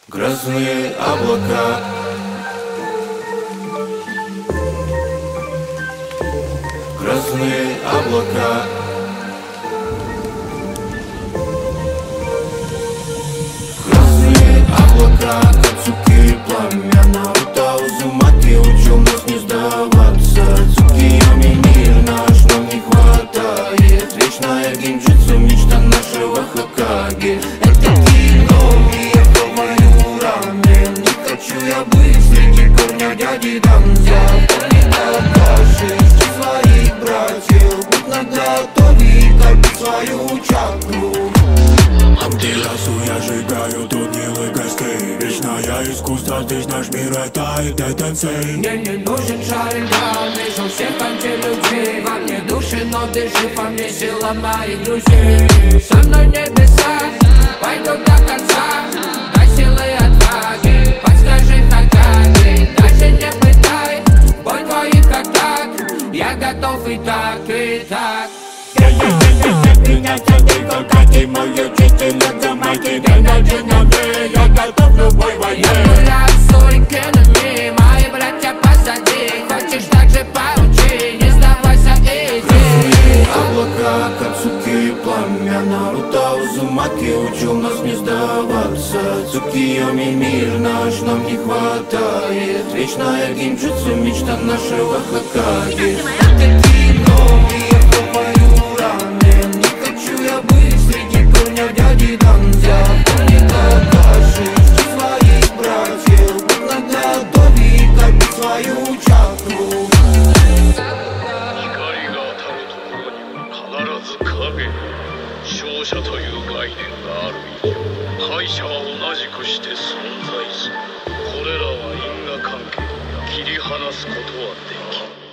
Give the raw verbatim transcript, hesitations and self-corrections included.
Грозные облака, грозные облака, грозные облака, Кацуки, пламя Наруто Узумаки учил нас не сдаваться. Цукиоми, мир наш нам не хватает. Вечная гинджутсу, мечта нашего Хокаге. Это кино, и я хаваю рамен. Не хочу я быть среди корня дяди Данзя. Помни Такаши, своих братьев. Будь наготове, копить свою чакру. Амтирасу я сжигаю тут гнилый костей. Вечное искусство, здесь наш мир, это и детенцей. Мне не нужен шариган, вижу всех антилюдей. Во мне души, но дыши, во мне сила моих друзей. Со мной небеса, пойду до конца. Дай силы отваги, подскажи Хокаге. Даже не пытай, бой твоих как так. Я готов и так, и так. Меня тянет Хокаге, мой учитель Узумаки. День один на мне, я готов в любой войне. Я гуляю в стойке на ней, мои братья позади. Хочешь так же поучи, не сдавайся, иди. Грозные облака, Кацуки, пламя Наруто Узумаки учил нас не сдаваться. Цукиоми, мир наш нам не хватает. Вечная гинджутсу, мечта нашего Хокаге. Это кино, и я хаваю рамен. Не хочу я быть среди корня дяди Данзя. Помни Такаши, своих братьев. Будь наготове, копить свою чакру. 光が当たるところには必ず影、勝者という概念がある以上、敗者は同じくして存在する。これらは因果関係、切り離すことはできん。